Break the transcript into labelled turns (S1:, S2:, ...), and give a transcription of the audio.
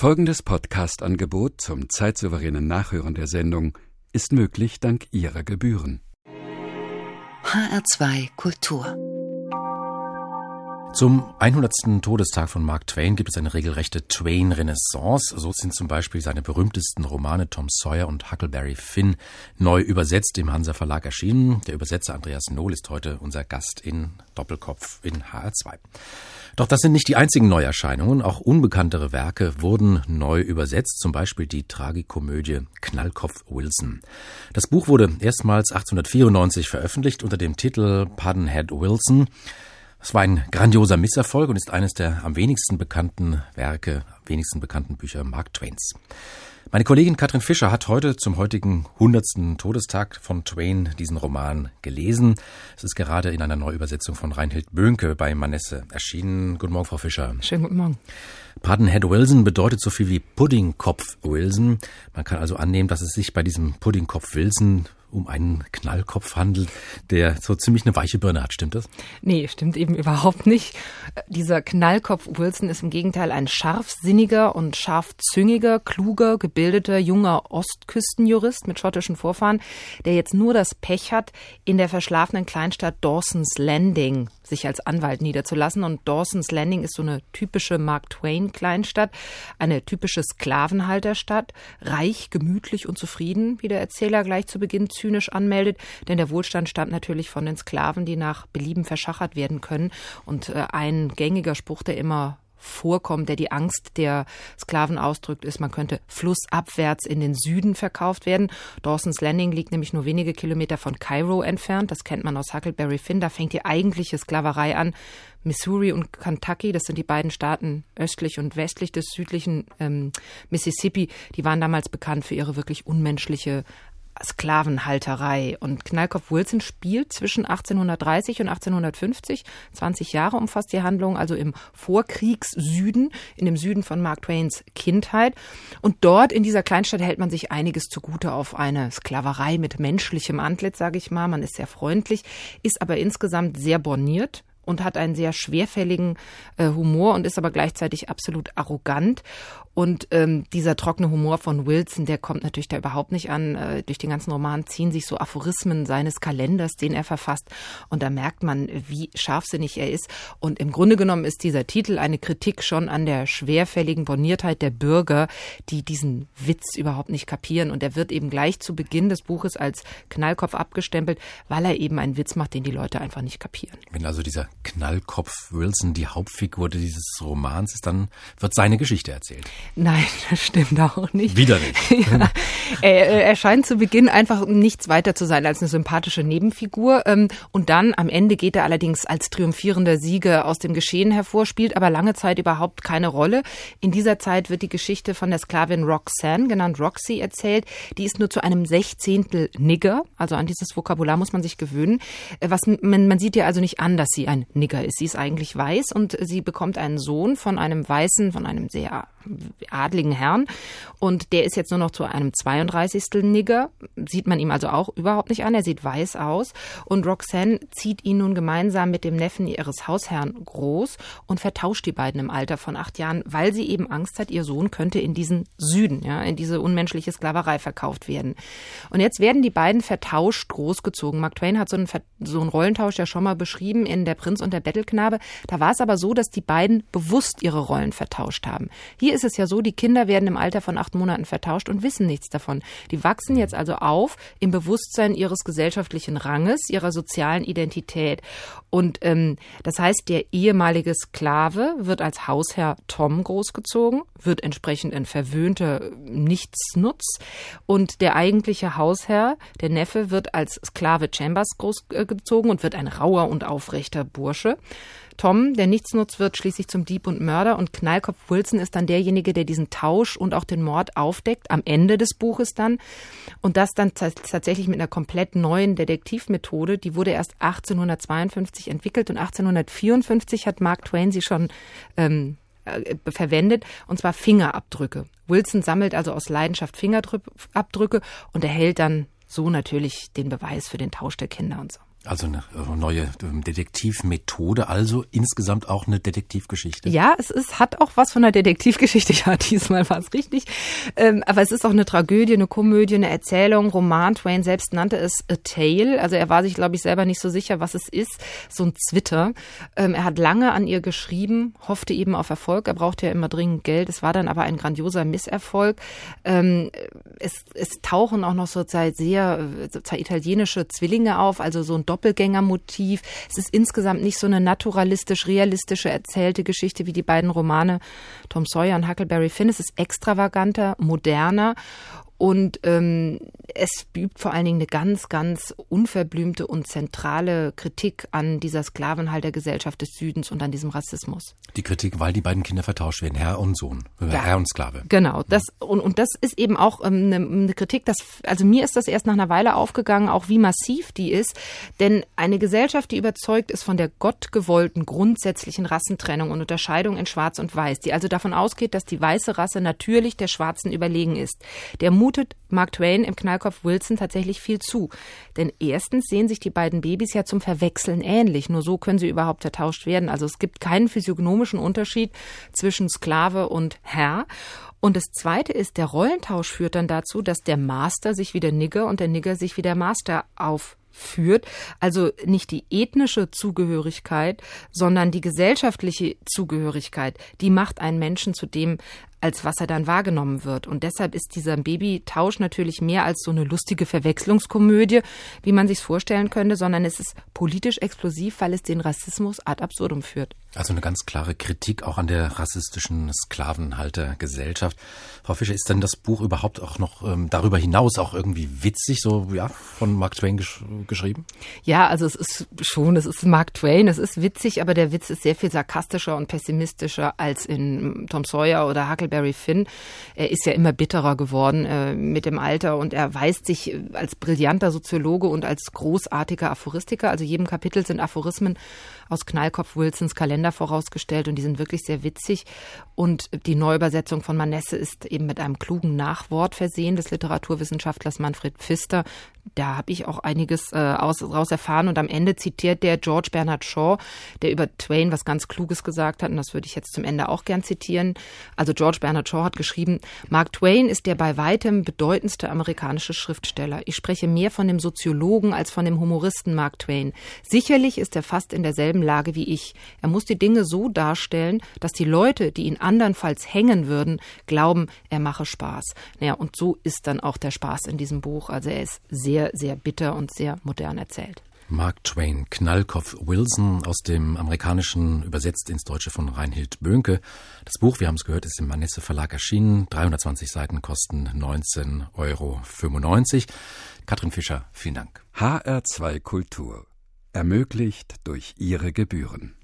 S1: Folgendes Podcast-Angebot zum zeitsouveränen Nachhören der Sendung ist möglich dank Ihrer Gebühren.
S2: HR2 Kultur.
S3: Zum 100. Todestag von Mark Twain gibt es eine regelrechte Twain-Renaissance. So sind zum Beispiel seine berühmtesten Romane Tom Sawyer und Huckleberry Finn neu übersetzt im Hansa Verlag erschienen. Der Übersetzer Andreas Nohl ist heute unser Gast in Doppelkopf in HR2. Doch das sind nicht die einzigen Neuerscheinungen. Auch unbekanntere Werke wurden neu übersetzt, zum Beispiel die Tragikomödie Knallkopf Wilson. Das Buch wurde erstmals 1894 veröffentlicht unter dem Titel Pudd'nhead Wilson. Es war ein grandioser Misserfolg und ist eines der am wenigsten bekannten Bücher Mark Twains. Meine Kollegin Katrin Fischer hat heute zum heutigen 100. Todestag von Twain diesen Roman gelesen. Es ist gerade in einer Neuübersetzung von Reinhild Böhnke bei Manesse erschienen. Guten Morgen, Frau Fischer.
S4: Schönen guten Morgen.
S3: Pudd'nhead Wilson bedeutet so viel wie Puddingkopf Wilson. Man kann also annehmen, dass es sich bei diesem Puddingkopf Wilson um einen Knallkopf handelt, der so ziemlich eine weiche Birne hat. Stimmt das?
S4: Nee, stimmt eben überhaupt nicht. Dieser Knallkopf Wilson ist im Gegenteil ein scharfsinniger und scharfzüngiger, kluger, gebildeter, junger Ostküstenjurist mit schottischen Vorfahren, der jetzt nur das Pech hat, in der verschlafenen Kleinstadt Dawson's Landing sich als Anwalt niederzulassen. Und Dawson's Landing ist so eine typische Mark Twain-Kleinstadt, eine typische Sklavenhalterstadt, reich, gemütlich und zufrieden, wie der Erzähler gleich zu Beginn zynisch anmeldet, denn der Wohlstand stammt natürlich von den Sklaven, die nach Belieben verschachert werden können. Und ein gängiger Spruch, der immer vorkommt, der die Angst der Sklaven ausdrückt, ist, man könnte flussabwärts in den Süden verkauft werden. Dawson's Landing liegt nämlich nur wenige Kilometer von Kairo entfernt. Das kennt man aus Huckleberry Finn. Da fängt die eigentliche Sklaverei an. Missouri und Kentucky, das sind die beiden Staaten östlich und westlich des südlichen Mississippi, die waren damals bekannt für ihre wirklich unmenschliche Sklavenhalterei. Und Knallkopf Wilson spielt zwischen 1830 und 1850, 20 Jahre umfasst die Handlung, also im Vorkriegssüden, in dem Süden von Mark Twains Kindheit. Und dort in dieser Kleinstadt hält man sich einiges zugute auf eine Sklaverei mit menschlichem Antlitz, sage ich mal. Man ist sehr freundlich, ist aber insgesamt sehr borniert und hat einen sehr schwerfälligen Humor und ist aber gleichzeitig absolut arrogant. Und dieser trockene Humor von Wilson, der kommt natürlich da überhaupt nicht an. Durch den ganzen Roman ziehen sich so Aphorismen seines Kalenders, den er verfasst. Und da merkt man, wie scharfsinnig er ist. Und im Grunde genommen ist dieser Titel eine Kritik schon an der schwerfälligen Borniertheit der Bürger, die diesen Witz überhaupt nicht kapieren. Und er wird eben gleich zu Beginn des Buches als Knallkopf abgestempelt, weil er eben einen Witz macht, den die Leute einfach nicht kapieren.
S3: Wenn also dieser Knallkopf Wilson die Hauptfigur dieses Romans ist, dann wird seine Geschichte erzählt.
S4: Nein, das stimmt auch nicht.
S3: Wieder nicht.
S4: Ja, er scheint zu Beginn einfach nichts weiter zu sein als eine sympathische Nebenfigur. Und dann am Ende geht er allerdings als triumphierender Sieger aus dem Geschehen hervor, spielt aber lange Zeit überhaupt keine Rolle. In dieser Zeit wird die Geschichte von der Sklavin Roxanne, genannt Roxy, erzählt. Die ist nur zu einem 16. Nigger, also an dieses Vokabular muss man sich gewöhnen. Man sieht ihr also nicht an, dass sie ein Nigger ist. Sie ist eigentlich weiß und sie bekommt einen Sohn von einem sehr adligen Herrn und der ist jetzt nur noch zu einem 32. Nigger, sieht man ihm also auch überhaupt nicht an, er sieht weiß aus und Roxanne zieht ihn nun gemeinsam mit dem Neffen ihres Hausherrn groß und vertauscht die beiden im Alter von 8 Jahren, weil sie eben Angst hat, ihr Sohn könnte in diesen Süden, in diese unmenschliche Sklaverei verkauft werden. Und jetzt werden die beiden vertauscht großgezogen. Mark Twain hat so einen Rollentausch ja schon mal beschrieben in Der Prinz und der Bettelknabe. Da war es aber so, dass die beiden bewusst ihre Rollen vertauscht haben. Hier ist es ja so, die Kinder werden im Alter von 8 Monaten vertauscht und wissen nichts davon. Die wachsen jetzt also auf im Bewusstsein ihres gesellschaftlichen Ranges, ihrer sozialen Identität. Und das heißt, der ehemalige Sklave wird als Hausherr Tom großgezogen, wird entsprechend ein verwöhnter Nichtsnutz. Und der eigentliche Hausherr, der Neffe, wird als Sklave Chambers großgezogen und wird ein rauer und aufrechter Bursche. Tom, der Nichtsnutz, wird schließlich zum Dieb und Mörder und Knallkopf Wilson ist dann derjenige, der diesen Tausch und auch den Mord aufdeckt, am Ende des Buches dann. Und das dann tatsächlich mit einer komplett neuen Detektivmethode, die wurde erst 1852 entwickelt und 1854 hat Mark Twain sie schon verwendet, und zwar Fingerabdrücke. Wilson sammelt also aus Leidenschaft Fingerabdrücke und erhält dann so natürlich den Beweis für den Tausch der Kinder und so.
S3: Also eine neue Detektivmethode, also insgesamt auch eine Detektivgeschichte.
S4: Ja, hat auch was von einer Detektivgeschichte. Ja, diesmal war es richtig. Aber es ist auch eine Tragödie, eine Komödie, eine Erzählung, Roman. Twain selbst nannte es a tale. Also er war sich, glaube ich, selber nicht so sicher, was es ist. So ein Zwitter. Er hat lange an ihr geschrieben, hoffte eben auf Erfolg. Er brauchte ja immer dringend Geld. Es war dann aber ein grandioser Misserfolg. Es tauchen auch noch so sehr italienische Zwillinge auf, also so ein Doppelgängermotiv. Es ist insgesamt nicht so eine naturalistisch-realistische erzählte Geschichte wie die beiden Romane Tom Sawyer und Huckleberry Finn. Es ist extravaganter, moderner und es übt vor allen Dingen eine ganz, ganz unverblümte und zentrale Kritik an dieser Sklavenhaltergesellschaft des Südens und an diesem Rassismus.
S3: Die Kritik, weil die beiden Kinder vertauscht werden, Herr und Sohn, Herr und Sklave.
S4: Genau, das ist eben auch eine Kritik, also mir ist das erst nach einer Weile aufgegangen, auch wie massiv die ist, denn eine Gesellschaft, die überzeugt ist von der gottgewollten grundsätzlichen Rassentrennung und Unterscheidung in Schwarz und Weiß, die also davon ausgeht, dass die weiße Rasse natürlich der Schwarzen überlegen ist, der mutet Mark Twain im Knallkopf Wilson tatsächlich viel zu. Denn erstens sehen sich die beiden Babys ja zum Verwechseln ähnlich. Nur so können sie überhaupt vertauscht werden. Also es gibt keinen physiognomischen Unterschied zwischen Sklave und Herr. Und das Zweite ist, der Rollentausch führt dann dazu, dass der Master sich wie der Nigger und der Nigger sich wie der Master aufführt. Also nicht die ethnische Zugehörigkeit, sondern die gesellschaftliche Zugehörigkeit, die macht einen Menschen zu dem, als was er dann wahrgenommen wird. Und deshalb ist dieser Babytausch natürlich mehr als so eine lustige Verwechslungskomödie, wie man sich's vorstellen könnte, sondern es ist politisch explosiv, weil es den Rassismus ad absurdum führt.
S3: Also eine ganz klare Kritik auch an der rassistischen Sklavenhaltergesellschaft. Frau Fischer, ist denn das Buch überhaupt auch noch darüber hinaus auch irgendwie witzig, so ja, von Mark Twain geschrieben?
S4: Ja, also es ist Mark Twain, es ist witzig, aber der Witz ist sehr viel sarkastischer und pessimistischer als in Tom Sawyer oder Huckleberry Finn. Er ist ja immer bitterer geworden mit dem Alter und er weist sich als brillanter Soziologe und als großartiger Aphoristiker. Also jedem Kapitel sind Aphorismen aus Knallkopf Wilsons Kalender vorausgestellt und die sind wirklich sehr witzig. Und die Neuübersetzung von Manesse ist eben mit einem klugen Nachwort versehen des Literaturwissenschaftlers Manfred Pfister. Da habe ich auch einiges raus erfahren und am Ende zitiert der George Bernard Shaw, der über Twain was ganz Kluges gesagt hat und das würde ich jetzt zum Ende auch gern zitieren. Also George Bernard Shaw hat geschrieben, Mark Twain ist der bei weitem bedeutendste amerikanische Schriftsteller. Ich spreche mehr von dem Soziologen als von dem Humoristen Mark Twain. Sicherlich ist er fast in derselben Lage wie ich. Er muss die Dinge so darstellen, dass die Leute, die ihn andernfalls hängen würden, glauben, er mache Spaß. Naja, und so ist dann auch der Spaß in diesem Buch. Also er ist sehr, sehr bitter und sehr modern erzählt.
S3: Mark Twain, Knallkopf Wilson, aus dem Amerikanischen übersetzt ins Deutsche von Reinhild Böhnke. Das Buch, wir haben es gehört, ist im Manesse Verlag erschienen. 320 Seiten kosten 19,95 €. Katrin Fischer, vielen Dank.
S1: HR2 Kultur. Ermöglicht durch Ihre Gebühren.